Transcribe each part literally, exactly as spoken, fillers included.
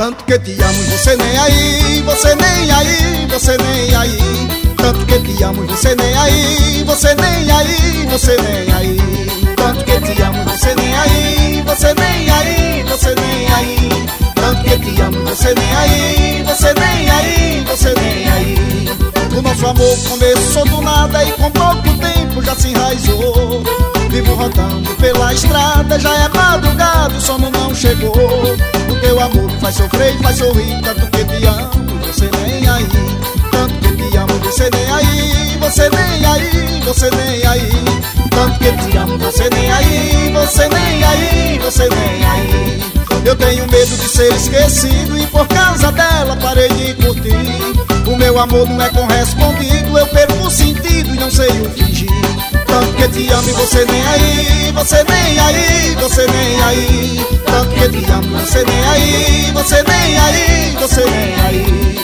Tanto que te amo e você nem aí, você nem aí, você nem aí. Tanto que te amo e você nem aí, você nem aí, você nem aí. Tanto que te amo e você nem aí, você nem aí, você nem aí. Tanto que te amo e você nem aí, você nem aí, você nem aí. O nosso amor começou do nada e com pouco tempo já se enraizou. Vivo rodando pela estrada, já é madrugada, o sono não chegou. O teu amor faz sofrer e faz sorrir, tanto que te amo, você nem aí. Tanto que te amo, você nem aí, você nem aí, você nem aí. Tanto que te amo, você nem aí, você nem aí, você nem aí. Eu tenho medo de ser esquecido e por causa dela parei de curtir. O meu amor não é correspondido, eu perco o sentido e não sei o fingir. Tanto que te amo e você nem aí, você nem aí, você nem aí. Tanto que te amo, você nem aí, você nem aí, você nem aí.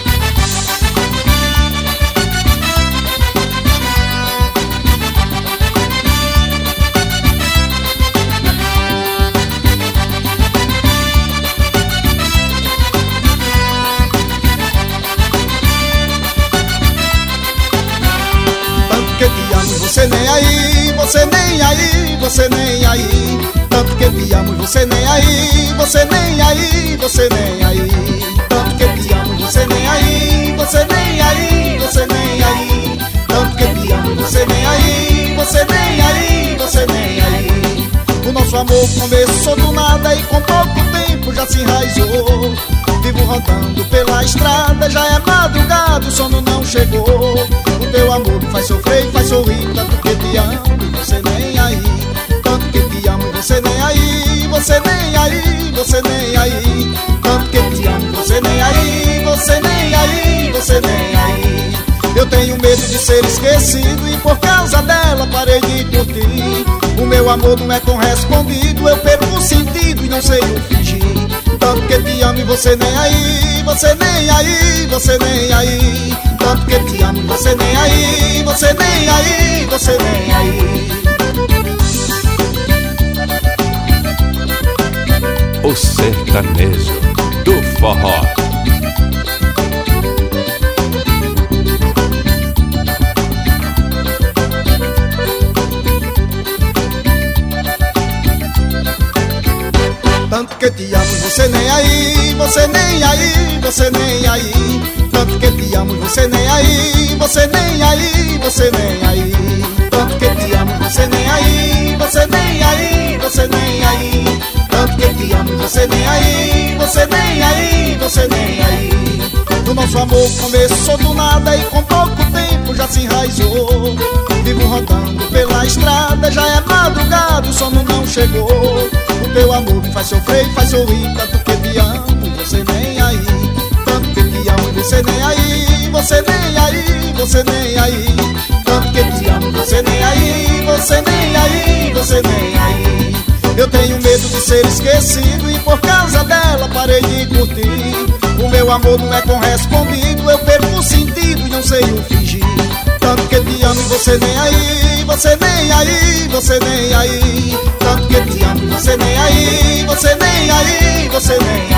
Que te amo e você nem aí, você nem aí, você nem aí. Tanto que te amo e você nem aí, você nem aí, você nem aí. Tanto que te amo e você nem aí, você nem aí, você nem aí. Tanto que te amo e você nem aí, você nem aí, você nem aí. O nosso amor começou do nada e com pouco tempo já se enraizou. Vivo rodando pela estrada, já é madrugada, o sono não chegou. O teu amor me faz sofrer e faz sorrir, tanto que te amo e você nem aí. Tanto que te amo e você nem aí, você nem aí, você nem aí. Tanto que te amo e você nem aí, você nem aí, você nem aí. Eu tenho medo de ser esquecido e por causa dela parei de curtir. O meu amor não é correspondido, eu perco o sentido e não sei o fingir. Tanto que te amo e você nem aí, você nem aí, você nem aí. Tanto que te amo e você nem aí, você nem aí, você nem aí. O sertanejo do forró. Tanto que te amo e você nem aí, você nem aí, você nem aí. Tanto que te amo e você nem aí, você nem aí, você nem aí. Tanto que te amo e você nem aí, você nem aí, você nem aí. Tanto que te amo e você nem aí, você nem aí, você nem aí. O nosso amor começou do nada e com pouco tempo já se enraizou. Vivo rodando pela estrada, já é madrugada, o sono não chegou. O teu amor me faz sofrer e faz sorrir, tanto que te amo e você nem aí. Tanto que te amo e você nem aí, você nem aí, você nem aí. Tanto que te amo e você nem aí, você nem aí, você nem aí. Eu tenho medo de ser esquecido e por causa dela parei de curtir. O meu amor não é correspondido, eu perco o sentido e não sei o fingir. Tanto que te amo e você nem aí, você nem aí, você nem aí. Tanto que te amo e você nem aí, você nem aí, você nem